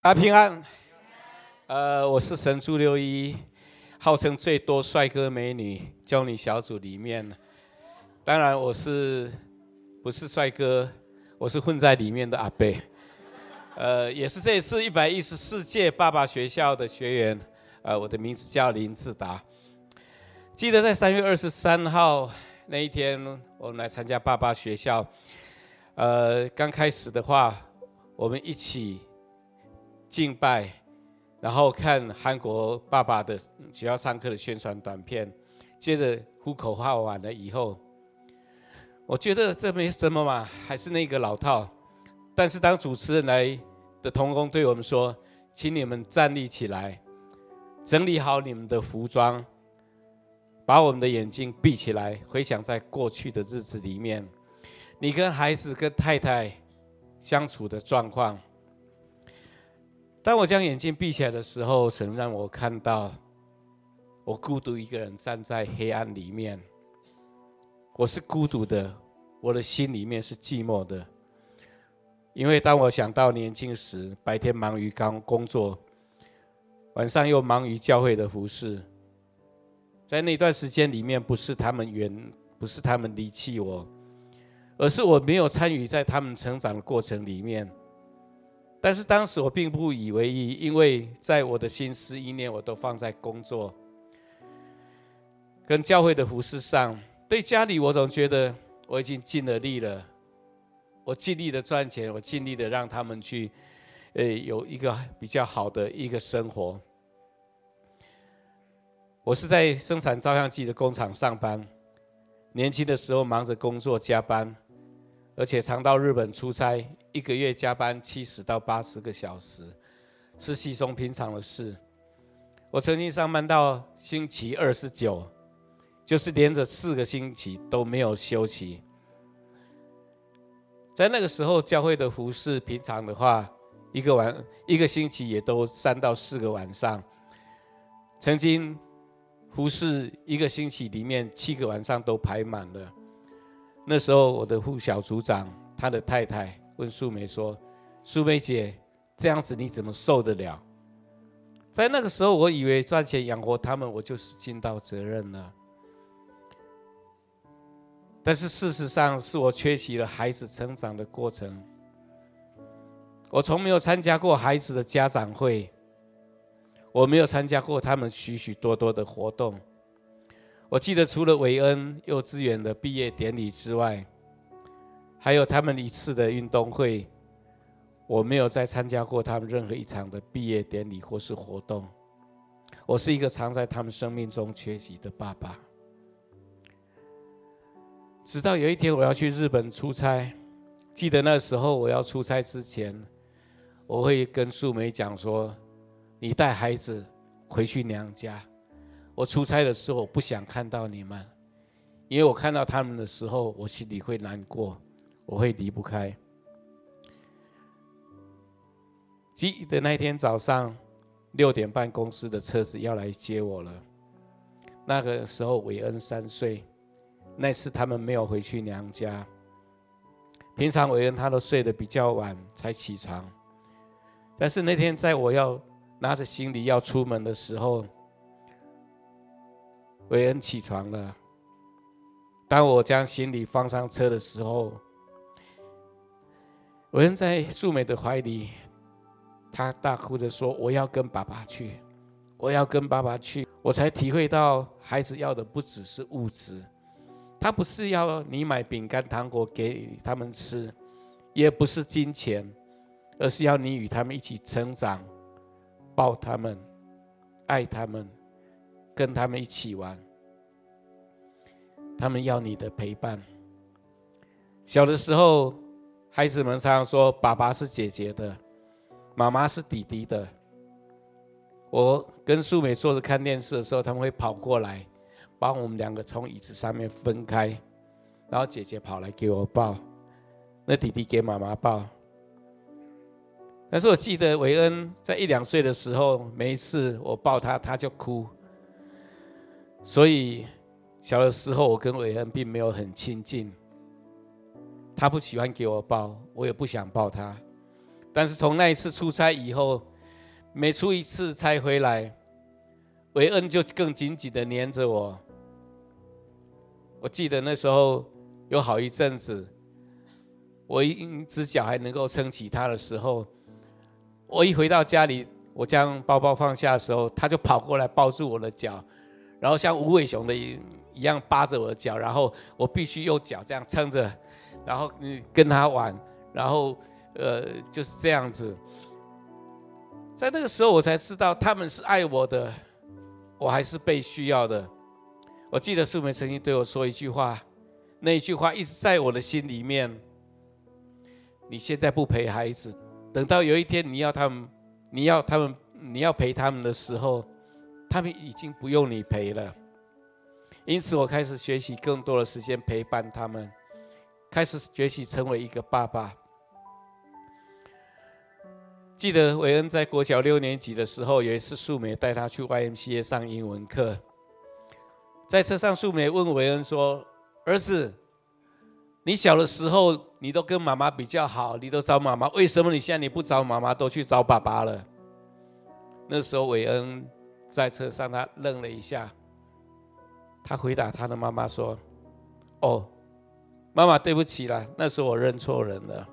平安。我是神助61，号称最多帅哥美女教你小组里面。当然我不是帅哥，我是混在里面的阿伯。也是这一次114届爸爸学校的学员。我的名字叫林志达。记得在3月23号那一天，我们来参加爸爸学校。刚开始的话，我们一起敬拜，然后看韩国爸爸的学校上课的宣传短片，接着呼口号完了以后，我觉得这没什么嘛，还是那个老套。但是当主持人来的同工对我们说，请你们站立起来，整理好你们的服装，把我们的眼睛闭起来，回想在过去的日子里面，你跟孩子跟太太相处的状况。当我将眼睛闭起来的时候，神让我看到我孤独一个人站在黑暗里面。我是孤独的，我的心里面是寂寞的。因为当我想到年轻时，白天忙于工作，晚上又忙于教会的服事，在那段时间里面，不是他们离弃我，而是我没有参与在他们成长的过程里面。但是当时我并不以为意，因为在我的心思意念我都放在工作跟教会的服事上。对家里我总觉得我已经尽了力了，我尽力的赚钱，我尽力的让他们去有一个比较好的一个生活。我是在生产照相机的工厂上班，年轻的时候忙着工作加班，而且常到日本出差，一个月加班70到80个小时，是稀松平常的事。我曾经上班到星期29，就是连着4个星期都没有休息。在那个时候，教会的服事平常的话，一个星期也都3到4个晚上。曾经服事一个星期里面7个晚上都排满了。那时候我的副小组长他的太太问素梅说：“素梅姐，这样子你怎么受得了？”在那个时候，我以为赚钱养活他们，我就是尽到责任了。但是事实上，是我缺席了孩子成长的过程。我从没有参加过孩子的家长会，我没有参加过他们许许多多的活动。我记得除了韦恩幼稚园的毕业典礼之外，还有他们一次的运动会，我没有再参加过他们任何一场的毕业典礼或是活动。我是一个常在他们生命中缺席的爸爸。直到有一天我要去日本出差，记得那时候我要出差之前，我会跟素梅讲说：“你带孩子回去娘家。我出差的时候我不想看到你们，因为我看到他们的时候，我心里会难过，我会离不开。”记得那天早上6点半，公司的车子要来接我了。那个时候韦恩3岁，那次他们没有回去娘家。平常韦恩他都睡得比较晚才起床，但是那天在我要拿着行李要出门的时候，韦恩起床了。当我将行李放上车的时候，韦恩在素梅的怀里，他大哭着说：“我要跟爸爸去，我要跟爸爸去。”我才体会到孩子要的不只是物质，他不是要你买饼干糖果给他们吃，也不是金钱，而是要你与他们一起成长，抱他们，爱他们，跟他们一起玩。他们要你的陪伴。小的时候，孩子们常常说：“爸爸是姐姐的，妈妈是弟弟的。”我跟素梅坐着看电视的时候，他们会跑过来，把我们2个从椅子上面分开，然后姐姐跑来给我抱，那弟弟给妈妈抱。但是我记得韦恩在1、2岁的时候，每一次我抱他，他就哭。所以小的时候，我跟韦恩并没有很亲近，他不喜欢给我抱，我也不想抱他。但是从那一次出差以后， 每出一次差回来，韦恩就更紧紧的黏着我。我记得那时候有好一阵子，我一只脚还能够撑起他的时候，我一回到家里，我将包包放下的时候，他就跑过来抱住我的脚，然后像无尾熊的一样扒着我的脚，然后我必须用脚这样撑着，然后跟他玩，然后就是这样子。在那个时候我才知道他们是爱我的，我还是被需要的。我记得素梅曾经对我说一句话，那一句话一直在我的心里面：你现在不陪孩子，等到有一天你要陪他们的时候，他们已经不用你陪了。因此我开始学习更多的时间陪伴他们，开始学习成为一个爸爸。记得韦恩在国小6年级的时候，有一次素梅带他去 YMCA 上英文课，在车上素梅问韦恩说：儿子，你小的时候你都跟妈妈比较好，你都找妈妈，为什么你现在不找妈妈，都去找爸爸了？那时候韦恩在车上，他愣了一下，他回答他的妈妈说：哦，妈妈对不起啦，那时候我认错人了。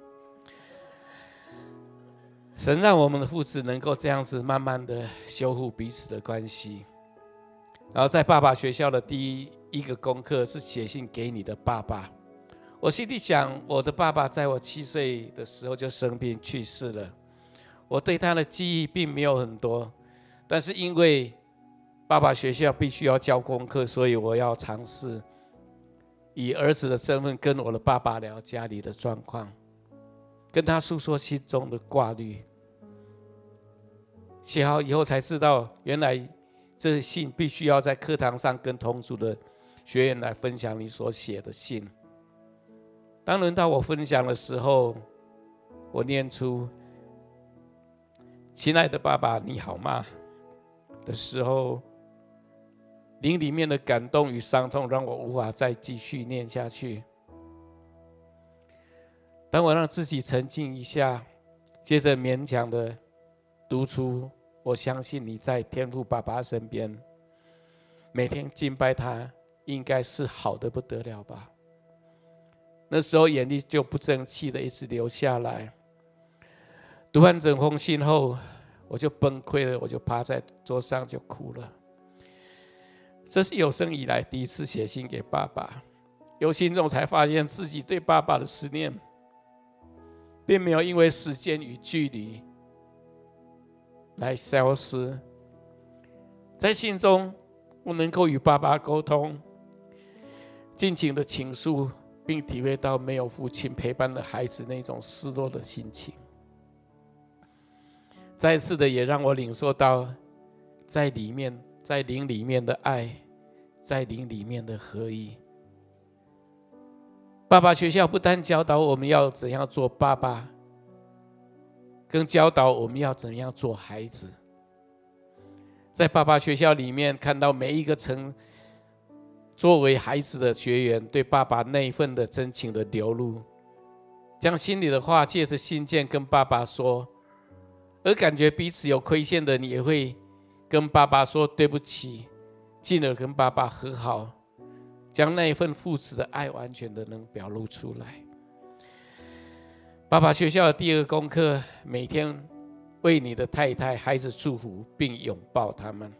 神让我们的父子能够这样子慢慢的修复彼此的关系。然后在爸爸学校的第一个功课是写信给你的爸爸。我心里想，我的爸爸在我7岁的时候就生病去世了，我对他的记忆并没有很多，但是因为爸爸学校必须要交功课，所以我要尝试以儿子的身份跟我的爸爸聊家里的状况，跟他诉说心中的挂虑。写好以后才知道，原来这信必须要在课堂上跟同组的学员来分享你所写的信。当轮到我分享的时候，我念出亲爱的爸爸你好吗的时候，灵里面的感动与伤痛让我无法再继续念下去。当我让自己沉静一下，接着勉强的读出我相信你在天父爸爸身边，每天敬拜他应该是好的不得了吧。那时候眼泪就不争气的一直流下来。读完整封信后，我就崩溃了，我就趴在桌上就哭了。这是有生以来第一次写信给爸爸，有心中才发现自己对爸爸的思念并没有因为时间与距离来消失。在信中我能够与爸爸沟通，尽情的倾诉，并体会到没有父亲陪伴的孩子那种失落的心情。再次的也让我领受到在灵里面的爱，在灵里面的合一。爸爸学校不但教导我们要怎样做爸爸，更教导我们要怎样做孩子。在爸爸学校里面看到每一个作为孩子的学员对爸爸那一份的真情的流露，将心里的话借着信件跟爸爸说，而感觉彼此有亏欠的，你也会跟爸爸说对不起，进而跟爸爸和好，将那一份父子的爱完全的能表露出来。爸爸学校的第二个功课，每天为你的太太孩子祝福并拥抱他们。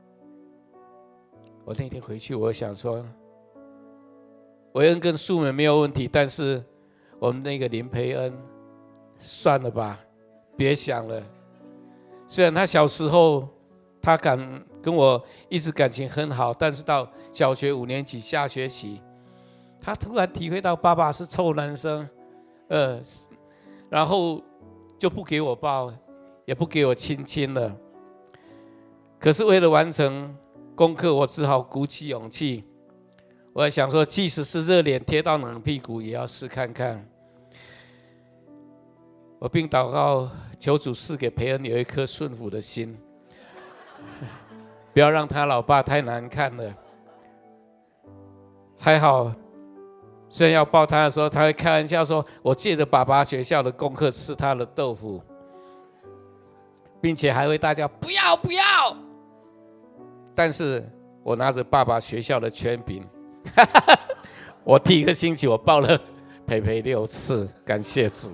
我那天回去我想说，韦恩跟素梅没有问题，但是我们那个林培恩算了吧，别想了。虽然他小时候他敢跟我一直感情很好，但是到小学5年级下学期，他突然体会到爸爸是臭男生，然后就不给我抱，也不给我亲亲了。可是为了完成功课，我只好鼓起勇气。我还想说，即使是热脸贴到冷屁股，也要试看看。我并祷告，求主赐给培恩有一颗顺服的心，不要让他老爸太难看了。还好，虽然要抱他的时候，他会开玩笑说：“我借着爸爸学校的功课吃他的豆腐。” 并且还会大叫不要不要。但是我拿着爸爸学校的权柄，我第一个星期我抱了培培6次，感谢主。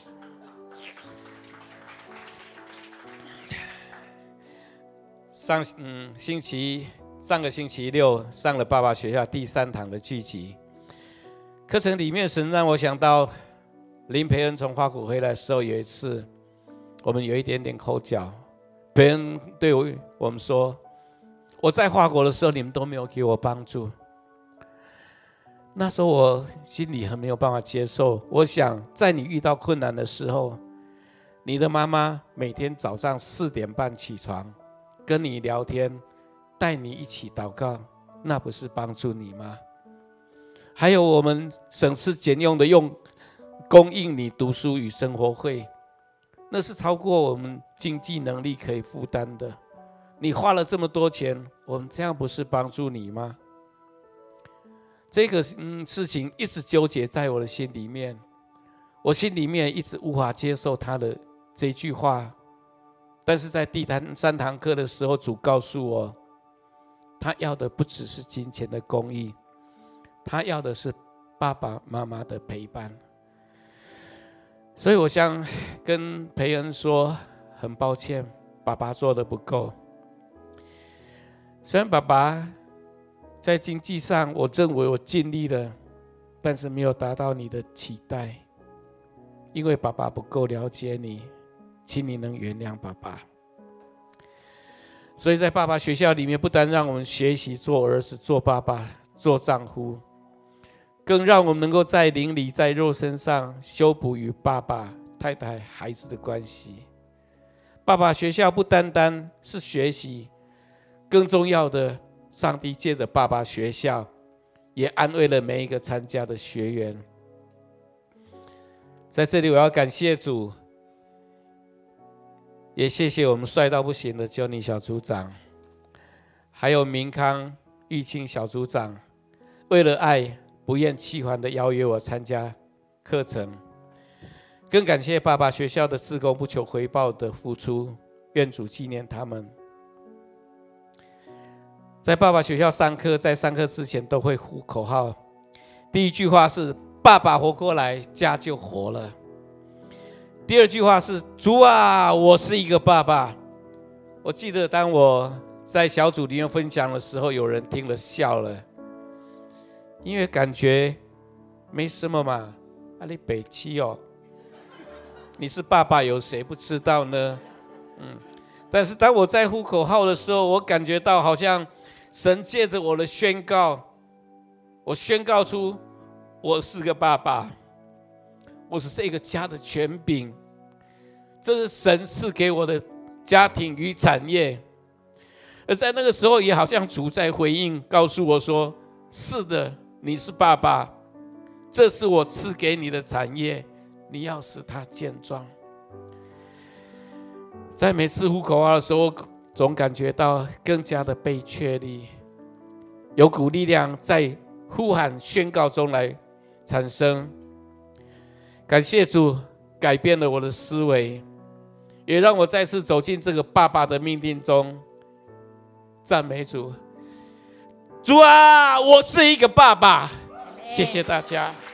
上个星期六上了爸爸学校第3堂的聚集课程，里面神让我想到林培恩从花谷回来的时候，有一次我们有一点点口角，培恩对我们说，我在华国的时候你们都没有给我帮助。那时候我心里很没有办法接受，我想在你遇到困难的时候，你的妈妈每天早上4点半起床跟你聊天，带你一起祷告，那不是帮助你吗？还有我们省吃俭用的供应你读书与生活费，那是超过我们经济能力可以负担的。你花了这么多钱，我们这样不是帮助你吗？这个事情一直纠结在我的心里面，我心里面一直无法接受他的这句话。但是在第3堂课的时候，主告诉我，他要的不只是金钱的供应，他要的是爸爸妈妈的陪伴。所以我想跟培恩说，很抱歉，爸爸做的不够。虽然爸爸在经济上我认为我尽力了，但是没有达到你的期待，因为爸爸不够了解你，请你能原谅爸爸。所以在爸爸学校里面，不单让我们学习做儿子、做爸爸、做丈夫，更让我们能够在灵里、在肉身上修补与爸爸、太太、孩子的关系。爸爸学校不单单是学习，更重要的，上帝借着爸爸学校也安慰了每一个参加的学员。在这里我要感谢主，也谢谢我们帅到不行的Johnny小组长，还有明康玉清小组长，为了爱不厌其烦的邀约我参加课程。更感谢爸爸学校的志工不求回报的付出，愿主纪念他们。在爸爸学校上课，在上课之前都会呼口号，第一句话是爸爸活过来，家就活了。第二句话是主啊，我是一个爸爸。我记得当我在小组里面分享的时候，有人听了笑了，因为感觉没什么嘛，你北七哦，你是爸爸，有谁不知道呢？但是当我在呼口号的时候，我感觉到好像神借着我的宣告，我宣告出我是个爸爸，我是这个家的权柄，这是神赐给我的家庭与产业。而在那个时候，也好像主在回应，告诉我说：是的，你是爸爸，这是我赐给你的产业，你要使它健壮。在每次呼口号的时候，总感觉到更加的被确立，有股力量在呼喊宣告中来产生。感谢主改变了我的思维，也让我再次走进这个爸爸的命定中。赞美主，主啊，我是一个爸爸。谢谢大家。